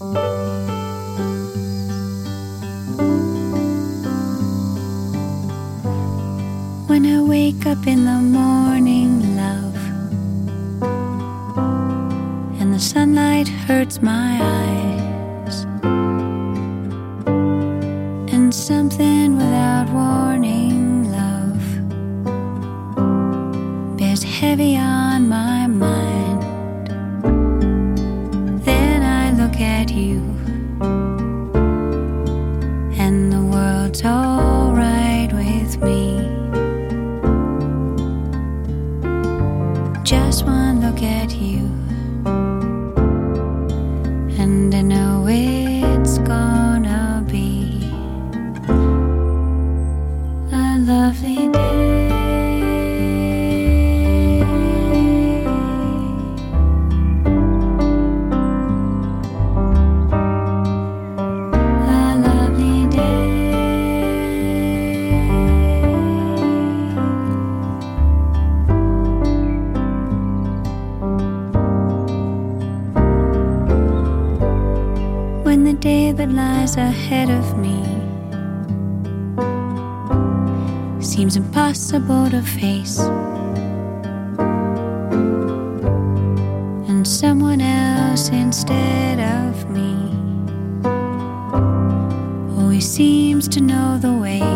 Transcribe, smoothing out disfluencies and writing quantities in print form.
When I wake up in the morning, love, and the sunlight hurts my eyes, and something without warning, love, bears heavy on my mind. Then I look at you, and the world's all right with me. Just one look at you, and I know it's gonna be a lovely day. A lovely day. When the day that lies ahead of me seems impossible to face, and someone else instead of me always seems to know the way.